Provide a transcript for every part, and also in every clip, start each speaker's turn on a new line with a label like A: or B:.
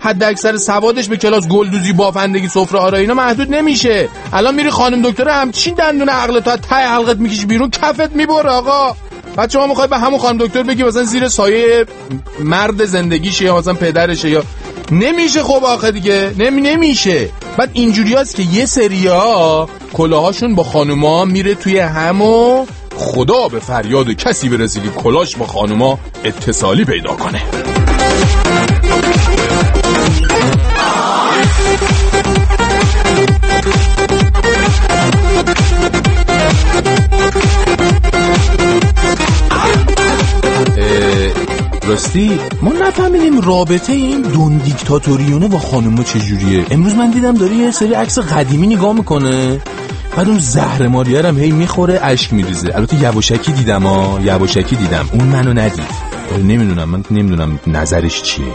A: حد اکثر سوادش به کلاس گلدوزی، بافندگی، سفره آرایی اینا محدود نمیشه. الان میری خانم دکتر همچین دندون عقلتو از ته حلقت میکشی بیرون، کفت میبره آقا. بعد شما میخوای به همون خانم دکتر بگی مثلا زیر سایه مرد زندگیشه یا مثلا پدرشه، یا نمیشه. خب آخه دیگه نمیشه. بعد اینجوریاست که یه سریا کلاهاشون با خانوما میره توی همو، خدا به فریاد کسی برسه که کلاش با خانوما اتصالی پیدا کنه. راستی ما نفهمیدیم رابطه این دون دیکتاتوریونه با خانوما چجوریه. امروز من دیدم داره یه سری عکس قدیمی نگاه میکنه، بعد اون زهر ماریه هم هی میخوره اشک میریزه. البته یواشکی دیدم اون منو ندید. نمیدونم نظرش چیه.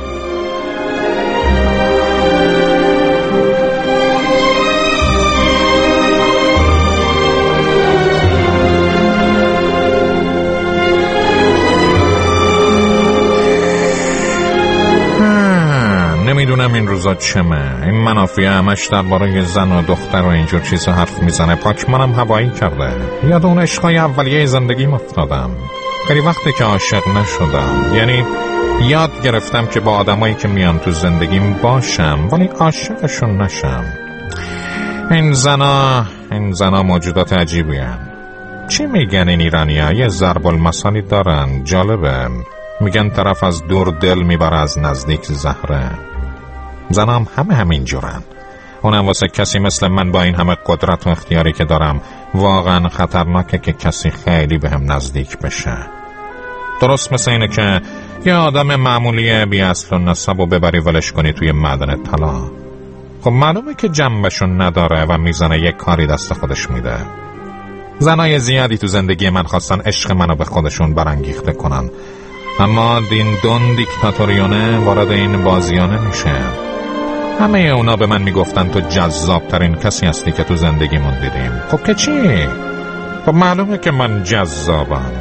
B: نمیدونم این روزا چمه. این منافیه همش درباره زن و دختر و اینجور چیزا حرف میزنه. پاکمانم هوایی کرده. یاد اون عشقای اولیه زندگیم افتادم. خیلی وقته که عاشق نشدم. یعنی یاد گرفتم که با آدمایی که میان تو زندگیم باشم ولی عاشقشون نشم. این زنا موجودات عجیبی هن. چی میگن این ایرانی‌ها؟ یه ضرب المثلی دارن جالبه. میگن طرف از دور دل میبره، از نزدیک زهره. زنام همین جورن. اونم واسه کسی مثل من با این همه قدرت و اختیاری که دارم واقعا خطرناکه که کسی خیلی بهم نزدیک بشه. درست مثل اینه که یه آدم معمولی بی اصل و نسب و ببری ولش کنی توی معدن طلا. خب معلومه که جنبشون نداره و میزنه یک کاری دست خودش میده. زنای زیادی تو زندگی من خواستن عشق منو به خودشون برانگیخته کنن، اما دون دیکتاتوریونه وارد این بازیانه میشه. همه اونا به من میگفتن تو جذاب ترین کسی هستی که تو زندگیمون دیدیم. خب که چی؟ خب معلومه که من جذابم.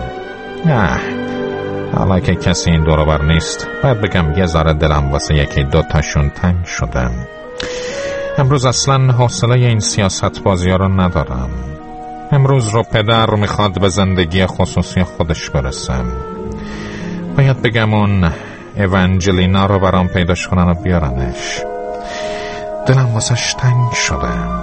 B: حالا که کسی این دور و بر نیست، باید بگم یه ذره دلم واسه یکی دوتاشون تنگ شدم. امروز اصلا حوصله این سیاست بازی ها رو ندارم. امروز رو پدر میخواد به زندگی خصوصی خودش برسم. باید بگم اون ایوانجلینا رو برام پیداش کنن و بیارنش. دلم واسش تنگ شده.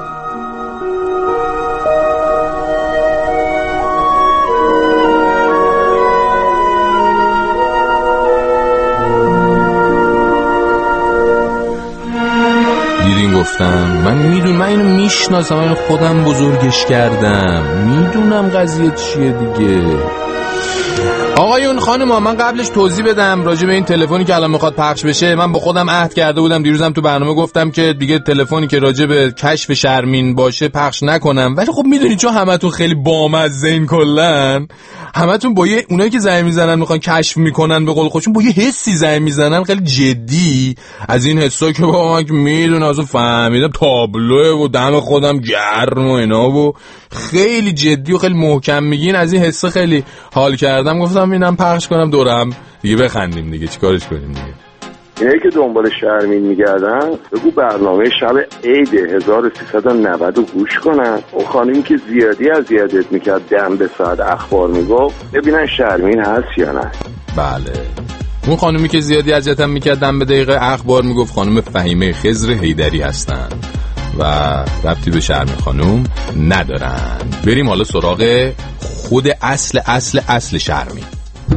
A: دیدین گفتم من اینو میشناسم، اینو خودم بزرگش کردم، میدونم قضیه چیه دیگه. آقایون خانوما، من قبلش توضیح بدم راجع به این تلفنی که الان میخواد پخش بشه. من با خودم عهد کرده بودم، دیروزم تو برنامه گفتم که دیگه تلفنی که راجع به کشف شرمین باشه پخش نکنم. ولی خب میدونید چون همتون خیلی بامزه این کلن، همتون با یه اونایی که زنگ میزنن میخوان کشف میکنن به قول خودشون با یه حسی زنگ میزنن خیلی جدی، از این حسا که با من که میدونم اصلا فهمیدم تابلوه و دم خودم گرم و اینا و خیلی جدی و خیلی محکم میگین. از این حسا خیلی حال کردم، گفتم اینم پخش کنم دورم دیگه بخندیم دیگه، چیکارش کنیم دیگه.
C: اینایی که دنبال شرمین میگردن بگو برنامه شب عید 1390 رو گوش کنن. اون خانمی که زیادی اذیتت میکرد دم به ساعت اخبار میگفت ببینن شرمین هست یا نه.
A: بله، اون خانمی که زیادی اذیتم میکرد دم به دقیقه اخبار میگفت خانم فهیمه خضر حیدری هستن و ربطی به شرمین خانم ندارن. بریم حالا سراغ خود اصل شرمین.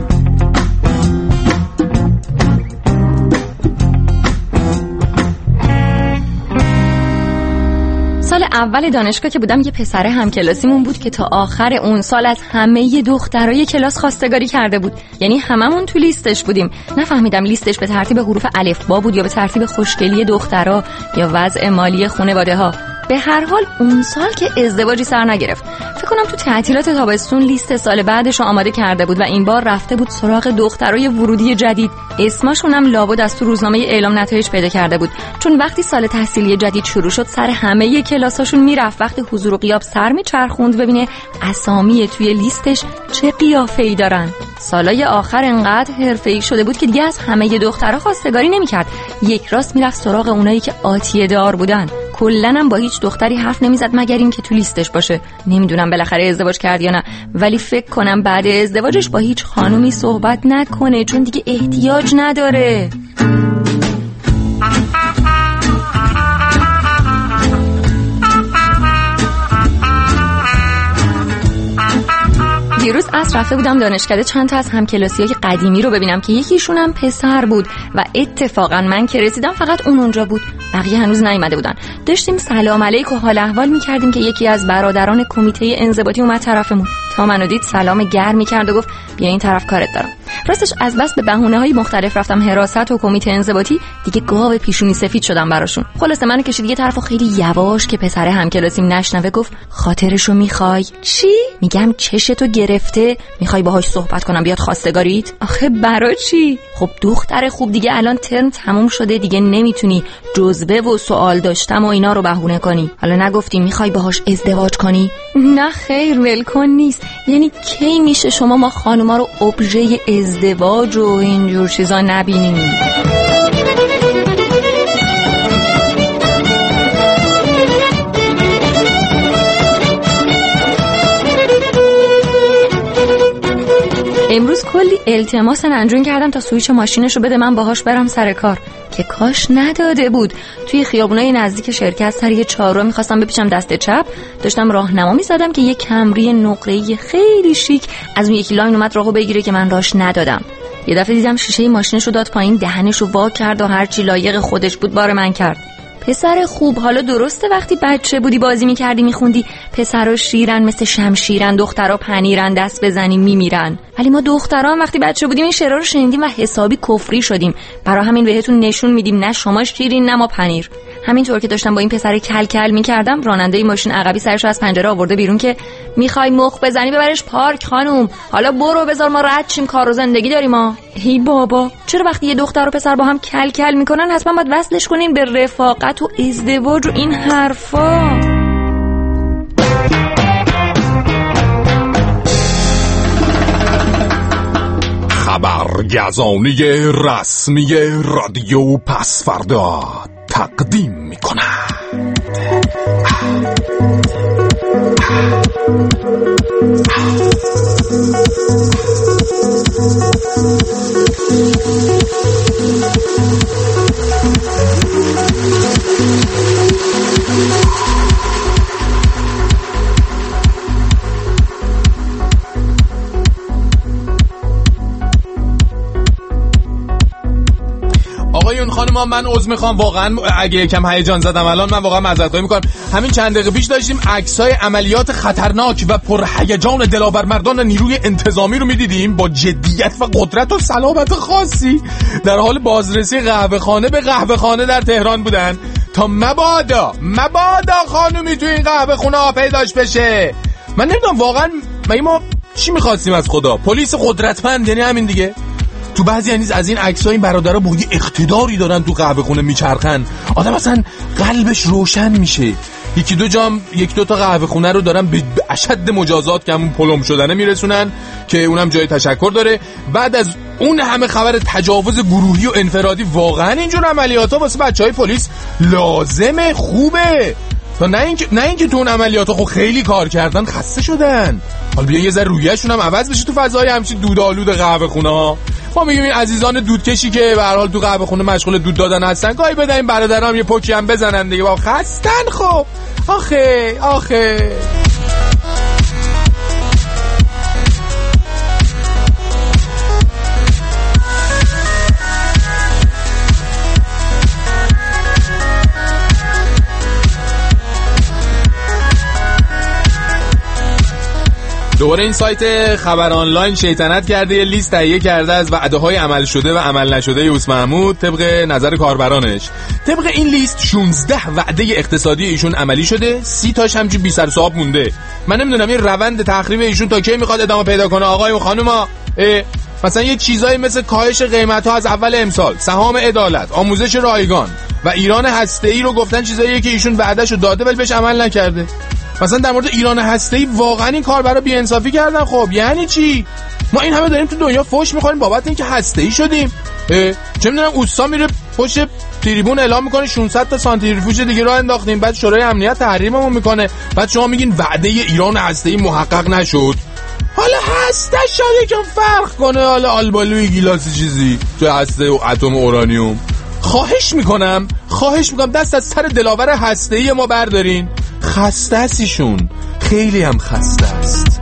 D: سال اول دانشگاه که بودم یه پسره همکلاسیمون بود که تا آخر اون سال از همه دخترای کلاس خواستگاری کرده بود. یعنی هممون تو لیستش بودیم. نفهمیدم لیستش به ترتیب حروف الفبا بود یا به ترتیب خوشگلی دخترا یا وضع مالی خانواده ها. به هر حال اون سال که ازدواجی سر نگرفت. فکر کنم تو تعطیلات تابستون لیست سال بعدش رو آماده کرده بود و این بار رفته بود سراغ دخترای ورودی جدید. اسمشون هم لابد از تو روزنامه اعلام نتایج پیدا کرده بود، چون وقتی سال تحصیلی جدید شروع شد سر همه کلاساشون میرفت. وقتی حضور و غیاب سر میچرخوند ببینه اسامی توی لیستش چه قیافه‌ای دارن. سالای آخر انقدر حرفه‌ای شده بود که دیگه از همه دخترها خواستگاری نمی‌کرد. یک راست میرفت سراغ اونایی که آتیه دار بودن. کلاً هم با هیچ دختری حرف نمیزد مگر این که تو لیستش باشه. نمیدونم بالاخره ازدواج کرد یا نه، ولی فکر کنم بعد ازدواجش با هیچ خانومی صحبت نکنه، چون دیگه احتیاج نداره. دیروز عصر رفته بودم دانشکده چند تا از همکلاسی‌های قدیمی رو ببینم که یکیشون هم پسر بود و اتفاقا من که رسیدم فقط اون اونجا بود، بقیه هنوز نیومده بودن. داشتیم سلام علیک و حال احوال می‌کردیم که یکی از برادران کمیته انضباطی اومد طرفمون. تا منو دید سلام گرمی کرد و گفت بیا این طرف کارت دارم. راستش از بس به بهونه‌های مختلف رفتم حراست و کمیته انضباطی، دیگه گاو پیشونی سفید شدم براشون. خلاص منو کشید یه طرف و خیلی یواش که پسر همکلاسیم نشنوه گفت خاطرشو میخوای؟ چی؟ میگم چشتو گرفته، میخوای باهاش صحبت کنم بیاد خواستگاریت؟ آخه برای چی؟ خب دختر خوب دیگه الان ترم تموم شده، دیگه نمیتونی جزوه و سوال داشتم و اینا رو بهونه کنی. حالا نگفتی میخوای باهاش ازدواج کنی؟ نه خیر ولکن نیست. یعنی کی میشه شما ما خانوما رو ابژه ازدواج و اینجور چیزا نبینیم؟ امروز کلی التماس ننجون کردم تا سویچ ماشینشو بده من باهاش برم سر کار، که کاش نداده بود. توی خیابونای نزدیک شرکت سر یه چهارراه می‌خواستم بپیچم دست چپ، داشتم راهنما می‌زدم که یه کمری نقره‌ای خیلی شیک از اون یکی لاین اومد راهو بگیره که من راهش ندادم. یه دفعه دیدم شیشه ماشینشو داد پایین، دهنشو وا کرد و هر چی لایق خودش بود بار من کرد. پسر خوب، حالا درسته وقتی بچه بودی بازی میکردی میخوندی پسرا شیرن مثل شمشیرن، دخترا پنیرن دست بزنی میمیرن، ولی ما دخترا هم وقتی بچه بودیم این شعرها رو شنیدیم و حسابی کفری شدیم. برای همین بهتون نشون میدیم نه شما شیرین نه ما پنیر. همینطور که داشتم با این پسر کل کل میکردم، راننده ماشین عقبی سرشو از پنجره آورده بیرون که میخوای مخ بزنی ببرش پارک خانوم، حالا برو بذار ما رد شیم، کار و زندگی داریم ما. هی بابا، چرا وقتی یه دختر و پسر با هم کل کل میکنن حتما باید وصلش کنین به رفاقت و ازدواج و این حرفا؟
A: خبرگزانی رسمی رادیو پسفردا تقدیم میکنند. آقایون خانم‌ها، من عذر میخوام واقعا اگه یکم هیجان زدم الان، من واقعا معذرت میکنم. همین چند دقیقه پیش داشتیم عکسای عملیات خطرناک و پرهیجان دلاورمردان نیروی انتظامی رو میدیدیم با جدیت و قدرت و صلابت خاصی در حال بازرسی قهوه‌خانه به قهوه‌خانه در تهران بودن تا مبادا خانومی تو این قهوه‌خونه پیداش بشه. من نمیدونم واقعا ما چی می‌خواستیم از خدا؟ پلیس قدرتمند یعنی همین دیگه. تو بعضی از این عکس‌ها این برادرها با یه اقتداری دارن تو قهوه خونه میچرخن، آدم اصلا قلبش روشن میشه. یک دو تا قهوه خونه رو دارن به اشد مجازات که همون پلم شدنه میرسونن که اونم جای تشکر داره. بعد از اون همه خبر تجاوز گروهی و انفرادی، واقعا اینجور عملیات‌ها واسه بچهای پلیس لازمه، خوبه. تا نه اینکه تو اون عملیات‌ها خب خیلی کار کردن خسته شدن، حالا بیا یه ذره رویه‌شون هم عوض بشه تو فضای همچین دودآلود قهوه خونه‌ها. ما میگیم این عزیزان دودکشی که به هر حال تو قهوه خونه مشغول دود دادن هستن، گاهی بدن این برادرام یه پوکی هم بزنن دیگه، با خستن. خب آخه دوباره این سایت خبر آنلاین شیطنت کرده، یه لیست تهیه کرده از وعده‌های عمل شده و عمل نشده یوسف محمود طبق نظر کاربرانش. طبق این لیست 16 وعده اقتصادی ایشون عملی شده، 30 تاش همچین بی سر و صاحب مونده. من نمیدونم این روند تخریب ایشون تا کی میخواد ادامه پیدا کنه آقای و خانوما. مثلا یه چیزایی مثل کاهش قیمت‌ها از اول امسال، سهام عدالت، آموزش رایگان و ایران هسته‌ای رو گفتن چیزاییه که ایشون وعده‌شو داده ولی بهش عمل نکرده. مثلا در مورد ایران هسته‌ای واقعا این کاربرا بی‌انصافی کردن. خب یعنی چی؟ ما این همه داریم تو دنیا فوش می‌خوریم بابت اینکه هسته‌ای شدیم. چه می‌دونم اوستا میره پشت تریبون اعلام می‌کنه 600 تا سانتریفیوژ دیگه راه انداختیم، بعد شورای امنیت تحریممون می‌کنه، بعد شما میگین وعده ایران هسته‌ای محقق نشد. حالا هسته شاید یکم فرق کنه، حالا آلبالوی گیلاس چیزی تو هسته و اتم اورانیوم. خواهش میکنم دست از سر دلاور هسته‌ای ما بردارین. خسته است ایشون، خیلی هم خسته است.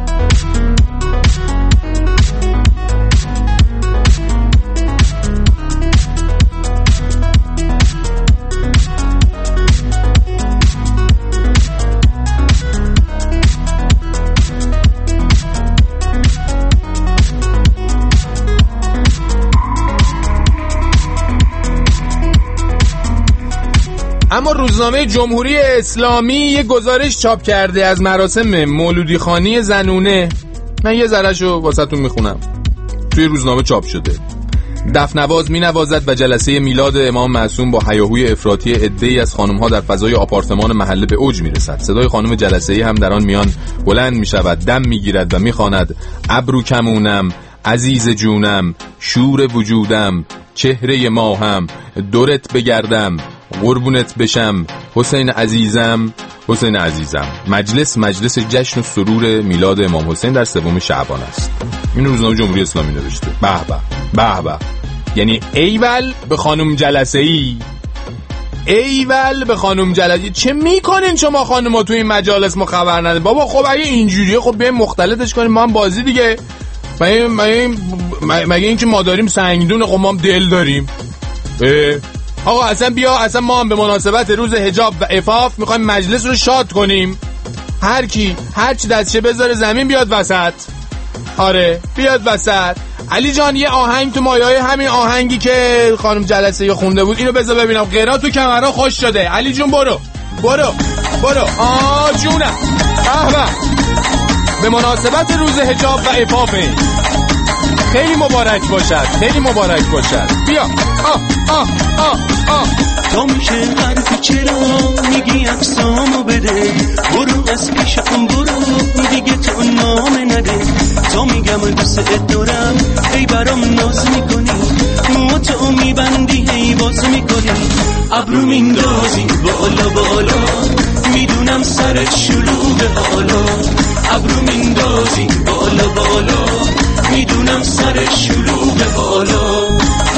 A: اما روزنامه جمهوری اسلامی یه گزارش چاپ کرده از مراسم مولودی خوانی زنونه. من یه ذره‌شو واسهتون میخونم. توی روزنامه چاپ شده: دفنواز می‌نوازد و جلسه میلاد امام معصوم با هیاهوی افراطی عده‌ای از خانم‌ها در فضای آپارتمان محله به اوج میرسد. صدای خانم جلسه‌ای هم در آن میان بلند میشود، دم میگیرد و میخواند: ابرو کمونم، عزیز جونم، شور وجودم، چهره ماهم، دورت بگردم، قربونت بشم، حسین عزیزم، حسین عزیزم. مجلس جشن و سرور میلاد امام حسین در 3 شعبان است. این روزنامه جمهوری اسلامی نوشته. به به. یعنی ایول به خانم جلسه‌ای، ایول به خانم جلسه‌ای. چه میکنین شما خانم‌ها تو این مجالس؟ ما خبر نداریم بابا. خب اگه اینجوریه خب بیایم مختلطش کنیم، ما هم بازی دیگه. مگه این که ما داریم سنگدون، خب ما هم دل داریم. آقا اصلا ما هم به مناسبت روز حجاب و عفاف میخوایم مجلس رو شاد کنیم. هر کی هر چی دستشه بذاره زمین بیاد وسط. آره بیاد وسط. علی جان یه آهنگ تو مایه‌های همین آهنگی که خانم جلسه خونده بود اینو بذار ببینم. قیرات تو کمرها خوش شده. علی جون برو. جونم. به مناسبت روز حجاب و عفاف خیلی مبارک باشد. بیا.
E: تو میشه حرفی چرا میگی عکسامو بده، برو از پیشم برو دیگه تو نام نده. تو میگم دوست دارم ای برام ناز میکنی، مو تو میبندی ای باز میکنی، ابرو میندازی بالا میدونم سرت شلوغه حالا، ابرو میندازی بالا میدونم سرت شلوغه حالا.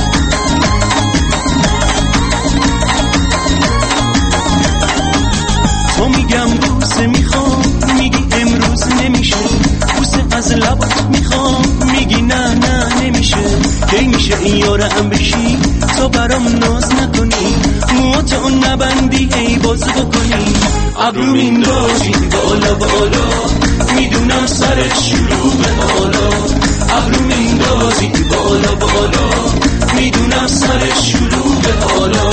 E: تو میگم بوسه میخوام میگی امروز نمیشه، بوسه از لبات میخوام میگی نه نمیشه. کی میشه این یارم بشی تو برام ناز نکنی، موتو نبندی ای باز بکنی، ابرو میندازی بالا میدونم سرت شلوغه حالا، ابرو میندازی بالا میدونم سرت شلوغه حالا.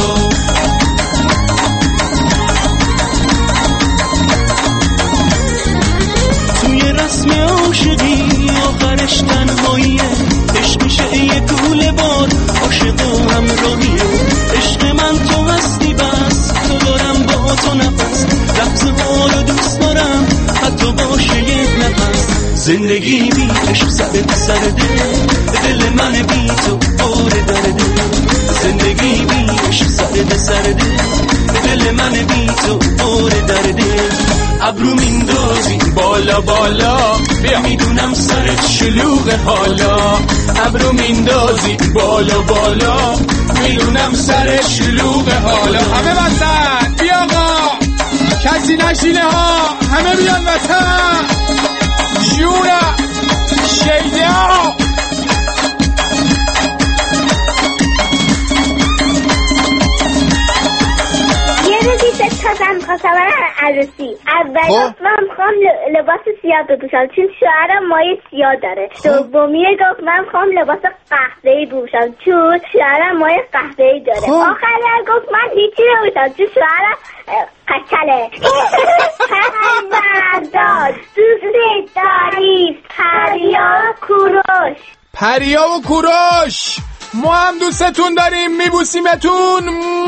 E: رسم عاشقی آخرش تنهاییه، عشق میشه یه کوله بار، عاشق و همراهیه. عشق من تو هستی بس، تو دارم با تو نفس، لحظه ها رو دوست دارم حتی باشه یک نفس. زندگی بی عشق سرده، دل من بی تو پر درده. زندگی بی عشق سرده، دل من بی تو پر درده. ابرو میندازی بالا بیا میدونم سرت شلوغه حالا، ابرو میندازی بالا میدونم سرت شلوغه حالا. همه وسط بیا آقا، کسی نشینه ها، همه بیان وسط. جونم شیده ها.
F: یه روزی 3 تا من میخواستم عروسی. اول گفت من میخوام لباس سیاه بپوشم چون شوهرم مایه سیاه داره. دومیه گفت من میخوام لباس قهوه‌ای بپوشم چون شوهرم مایه قهوه‌ای داره. آخری گفت من هیچی نمیپوشم چون شوهرم قچله. برداشت دوست داری
A: پریا و کوروش ما هم دوستتون داریم میبوسیمتون.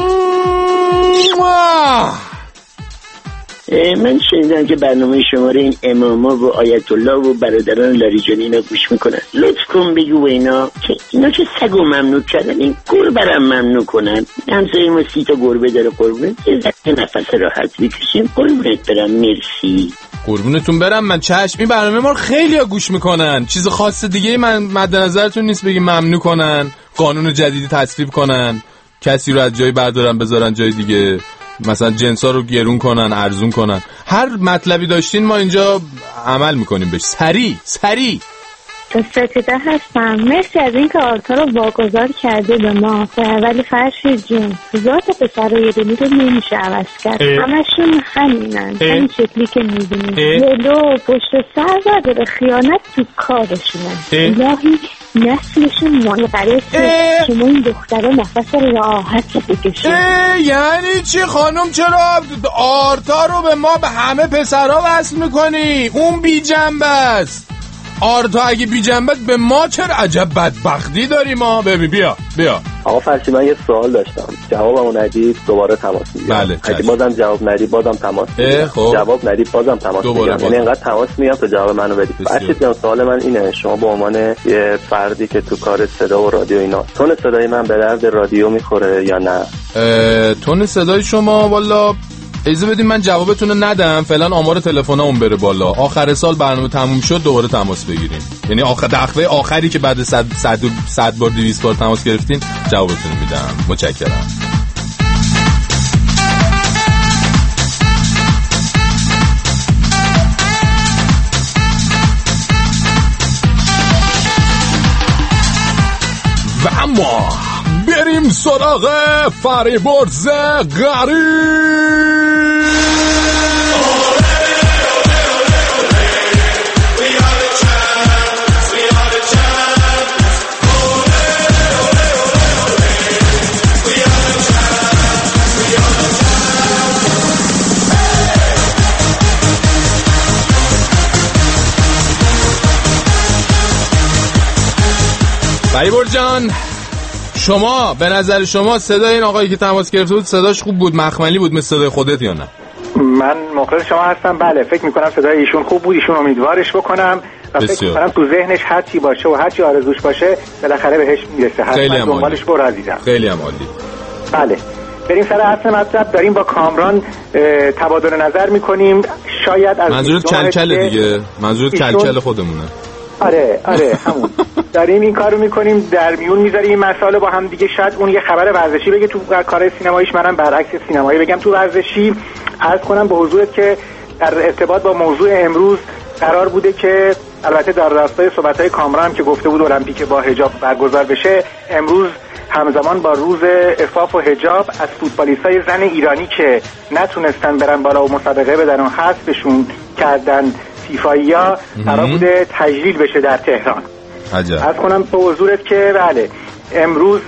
G: من شنیدم که برنامه شما رو این اماما و آیت الله و برادران لاریجانی اینا گوش میکنن. لطف کن بگو به اینا که اینا چه سگو ممنوع کردن این گربه هم ممنوع کنن. همسایه ما 30 تا گربه داره قربون یه ذره نفس راحت بکشیم. قربونت برم. مرسی.
A: قربونتون برم. من چشم. این برنامه ما رو خیلی ها گوش میکنن. چیز خاص دیگه من مد نظرتون نیست بگیم ممنوع کنن، قانون جدیدی تصویب کنن، کسی رو از جایی بردارن بذارن جای دیگه، مثلا جنسا رو گرون کنن، ارزون کنن. هر مطلبی داشتین ما اینجا عمل میکنیم بهش. سریع
H: ستیده هستم. مرسی از اینکه آرتا رو واگذار کرده به ما. ولی فرشید جون ذات پسرای دنی رو نمیشه عوض کرد. همشون همینن. همین شکلی که میبینید جلو پشت سر داره خیانت تو کارشونن. الهی نسلشون منقرض شما این دختره نفس راحت بکشه.
A: یعنی چی خانم؟ چرا آرتا رو به ما به همه پسرها وصل میکنی؟ اون بی جنبه است. آرتا اگه بی جنبت به ما چرا؟ عجب بدبختی داریم ما. ببین بیا
I: آقا فرشی من یه سوال داشتم. جوابمو ندید دوباره تماس میگیرم.
A: بله
I: اگه بازم جواب ندید بازم تماس میگیرم. جواب ندید بازم تماس میگیرم. یعنی انقدر تماس میگیرم تا جواب منو بدید. فرشید جان سوال من اینه، شما به عنوان یه فردی که تو کار صدا و رادیو اینا، تون صدای من به درد رادیو میخوره یا نه؟
A: تون صدای شما والا اجازه بدین من جوابتون رو ندم. فعلا آمار تلفنامون بره بالا. آخر سال برنامه تموم شد دوباره تماس بگیریم. یعنی دقیقه آخری که بعد 100 بار 200 بار تماس گرفتین جوابتون رو میدم. متشکرم. و اما بریم سراغ فریبرز غریب. فریبرز جان شما به نظر شما صدای این آقایی که تماس گرفته بود صداش خوب بود، مخملی بود مثل صدای خودت یا نه؟
J: من مقر شما هستم. بله فکر میکنم صدای ایشون خوب بود. ایشون امیدوارش بکنم و فکر میکنم تو ذهنش هر چی باشه و هر چی آرزوش باشه بالاخره بهش میرسه. حتما دنبالش برو عزیزم.
A: خیلی هم عالی.
J: بله بریم سر اصل مطلب. داریم با کامران تبادل نظر میکنیم. شاید از
A: منظورت کلکل دیگه، منظورت کلکل خودمونه.
J: آره همون. داریم این کارو میکنیم، در میون میذاریم این مسائل با هم دیگه. شاید اون یه خبر ورزشی بگه تو کار سینماییش، منم برعکس سینمایی بگم تو ورزشی. عرض کنم به حضورت که در ارتباط با موضوع امروز قرار بوده که البته در راستای صحبت‌های کامران که گفته بود المپیک با حجاب برگزار بشه، امروز همزمان با روز عفاف و حجاب از فوتبالیستای زن ایرانی که نتونستن برن بالا و مسابقه بدن و حذفشون کردن فیفایی‌ها قرار بوده تجلیل بشه در تهران. عرض کنم به حضورت که بله امروز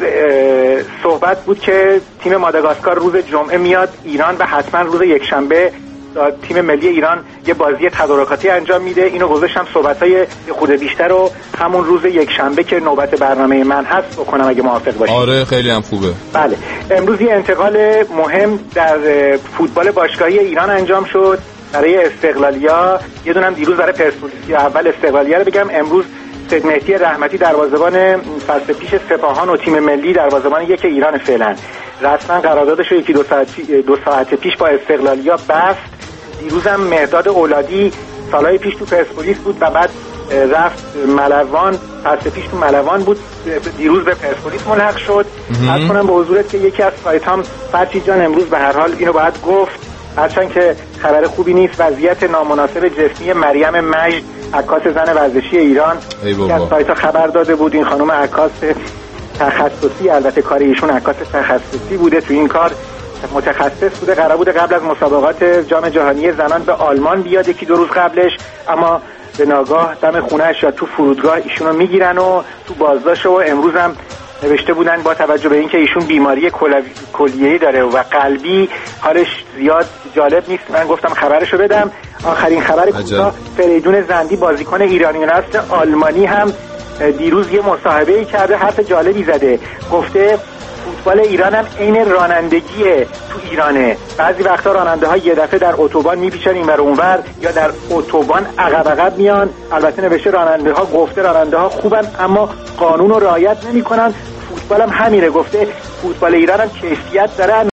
J: صحبت بود که تیم ماداگاسکار روز جمعه میاد ایران و حتما روز یکشنبه تیم ملی ایران یه بازی تدارکاتی انجام میده. اینو گذاشتم صحبت‌های خود بیشتر رو همون روز یکشنبه که نوبت برنامه من هست بکنم اگه موافق باشید.
A: آره خیلی هم خوبه.
J: بله امروز یه انتقال مهم در فوتبال باشگاهی ایران انجام شد برای استقلالیا. یه دونم دیروز برای پرسپولیس. اول استقلالیا رو بگم. امروز سید مهدی رحمتی دروازه‌بان فصل پیش سپاهان و تیم ملی دروازه‌بان یک ایران فعلا رسما قراردادش رو 2 ساعت پیش با استقلالیا بست. دیروزم مهداد اولادی سالهای پیش تو پرسپولیس بود و بعد رفت ملوان. فصل پیش تو ملوان بود، دیروز به پرسپولیس ملحق شد. عرض کنم به حضورت که یکی از سایتام فرشید جان امروز به هر حال اینو باید گفت، هرچند که خبر خوبی نیست، وضعیت نامناسب جسمی مریم مجد عکاس زن ورزشی ایران که از سایت خبر داده بود. این خانم عکاس تخصصی، البته کار ایشون عکاس تخصصی بوده، تو این کار متخصص بوده، قرار بوده قبل از مسابقات جام جهانی زنان به آلمان بیاد یکی 2 روز قبلش، اما به ناگاه دم خونه‌اش یا تو فرودگاه ایشونو میگیرن و تو بازداشت و امروز هم نوشته بودن با توجه به اینکه ایشون بیماری کلیه‌ای داره و قلبی حالش زیاد جالب نیست، من گفتم خبرشو بدم. آخرین خبر کوتاه، فریدون زندی بازیکن ایرانی اصل آلمانی هم دیروز یه مصاحبه‌ای کرده، حرف جالبی زده، گفته فوتبال ایران هم عین رانندگیه تو ایرانه، بعضی وقتا راننده ها یه دفعه در اتوبان میپیچن اینور اونور یا در اتوبان عقب میان. البته نوشته راننده ها، گفته راننده ها خوبن اما قانون رو رعایت نمیکنن. فوتبال هم همینه، گفته فوتبال ایران هم کیفیت داره.